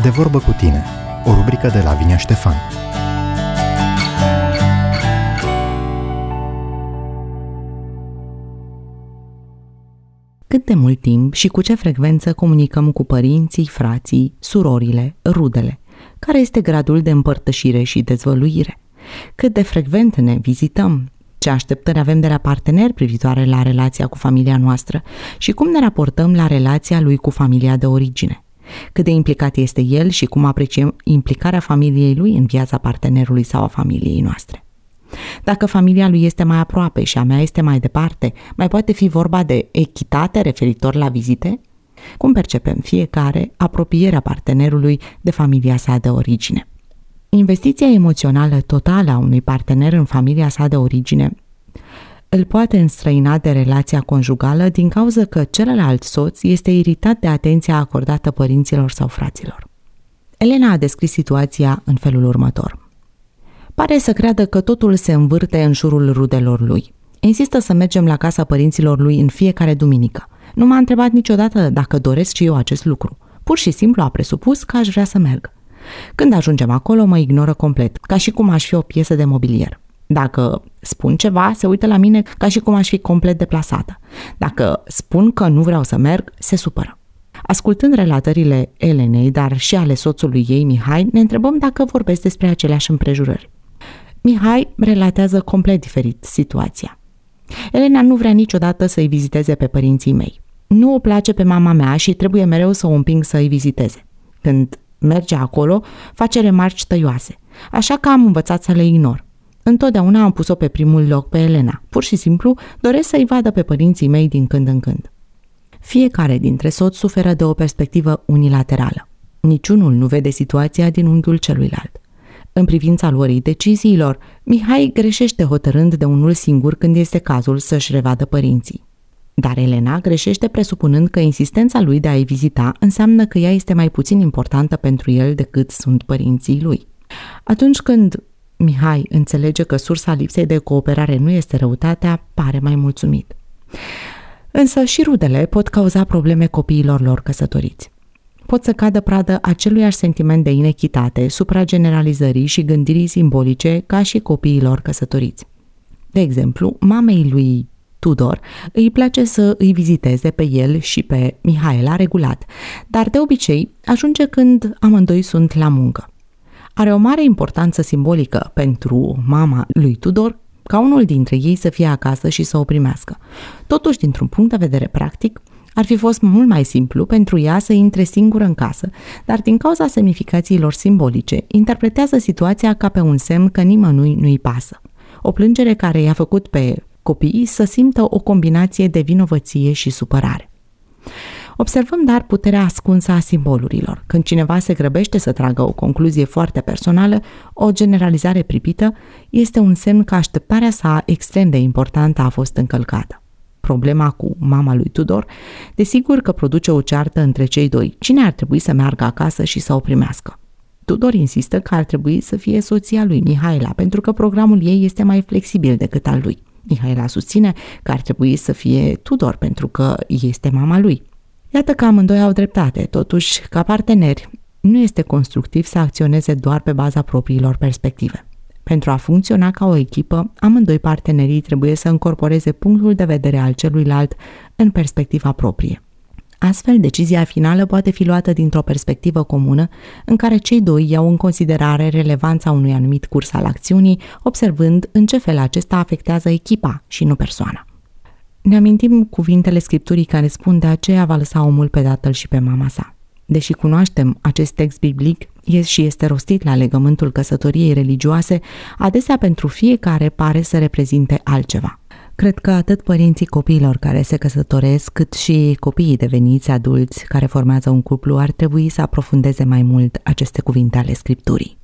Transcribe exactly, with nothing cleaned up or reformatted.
De vorbă cu tine, o rubrică de Lavinia Ștefan. Cât de mult timp și cu ce frecvență comunicăm cu părinții, frații, surorile, rudele? Care este gradul de împărtășire și dezvăluire? Cât de frecvent ne vizităm? Ce așteptări avem de la partener privitoare la relația cu familia noastră și cum ne raportăm la relația lui cu familia de origine? Cât de implicat este el și cum apreciem implicarea familiei lui în viața partenerului sau a familiei noastre? Dacă familia lui este mai aproape și a mea este mai departe, mai poate fi vorba de echitate referitor la vizite? Cum percepem fiecare apropierea partenerului de familia sa de origine? Investiția emoțională totală a unui partener în familia sa de origine îl poate înstrăina de relația conjugală din cauza că celălalt soț este iritat de atenția acordată părinților sau fraților. Elena a descris situația în felul următor. Pare să creadă că totul se învârte în jurul rudelor lui. Insistă să mergem la casa părinților lui în fiecare duminică. Nu m-a întrebat niciodată dacă doresc și eu acest lucru. Pur și simplu a presupus că aș vrea să merg. Când ajungem acolo, mă ignoră complet, ca și cum aș fi o piesă de mobilier. Dacă spun ceva, se uită la mine ca și cum aș fi complet deplasată. Dacă spun că nu vreau să merg, se supără. Ascultând relatările Elenei, dar și ale soțului ei, Mihai, ne întrebăm dacă vorbesc despre aceleași împrejurări. Mihai relatează complet diferit situația. Elena nu vrea niciodată să-i viziteze pe părinții mei. Nu o place pe mama mea și trebuie mereu să o împing să-i viziteze. Când merge acolo, face remarci tăioase, așa că am învățat să le ignor. Întotdeauna am pus-o pe primul loc pe Elena. Pur și simplu doresc să-i vadă pe părinții mei din când în când. Fiecare dintre soți suferă de o perspectivă unilaterală. Niciunul nu vede situația din unghiul celuilalt. În privința luării deciziilor, Mihai greșește hotărând de unul singur când este cazul să-și revadă părinții. Dar Elena greșește presupunând că insistența lui de a-i vizita înseamnă că ea este mai puțin importantă pentru el decât sunt părinții lui. Atunci când Mihai înțelege că sursa lipsei de cooperare nu este răutatea, pare mai mulțumit. Însă și rudele pot cauza probleme copiilor lor căsătoriți. Pot să cadă pradă aceluiași sentiment de inechitate, suprageneralizării și gândirii simbolice ca și copiilor căsătoriți. De exemplu, mamei lui Tudor îi place să îi viziteze pe el și pe Mihaela regulat, dar de obicei ajunge când amândoi sunt la muncă. Are o mare importanță simbolică pentru mama lui Tudor ca unul dintre ei să fie acasă și să o primească. Totuși, dintr-un punct de vedere practic, ar fi fost mult mai simplu pentru ea să intre singură în casă, dar din cauza semnificațiilor simbolice, interpretează situația ca pe un semn că nimănui nu-i pasă. O plângere care i-a făcut pe copii să simtă o combinație de vinovăție și supărare. Observăm dar puterea ascunsă a simbolurilor. Când cineva se grăbește să tragă o concluzie foarte personală, o generalizare pripită, este un semn că așteptarea sa extrem de importantă a fost încălcată. Problema cu mama lui Tudor, desigur că produce o ceartă între cei doi. Cine ar trebui să meargă acasă și să o primească? Tudor insistă că ar trebui să fie soția lui, Mihaela, pentru că programul ei este mai flexibil decât al lui. Mihaela susține că ar trebui să fie Tudor, pentru că este mama lui. Iată că amândoi au dreptate, totuși, ca parteneri, nu este constructiv să acționeze doar pe baza propriilor perspective. Pentru a funcționa ca o echipă, amândoi partenerii trebuie să încorporeze punctul de vedere al celuilalt în perspectiva proprie. Astfel, decizia finală poate fi luată dintr-o perspectivă comună, în care cei doi iau în considerare relevanța unui anumit curs al acțiunii, observând în ce fel acesta afectează echipa și nu persoana. Ne amintim cuvintele Scripturii care spun: de aceea va lăsa omul pe tatăl și pe mama sa. Deși cunoaștem acest text biblic și este rostit la legământul căsătoriei religioase, adesea pentru fiecare pare să reprezinte altceva. Cred că atât părinții copiilor care se căsătoresc, cât și copiii deveniți adulți care formează un cuplu ar trebui să aprofundeze mai mult aceste cuvinte ale Scripturii.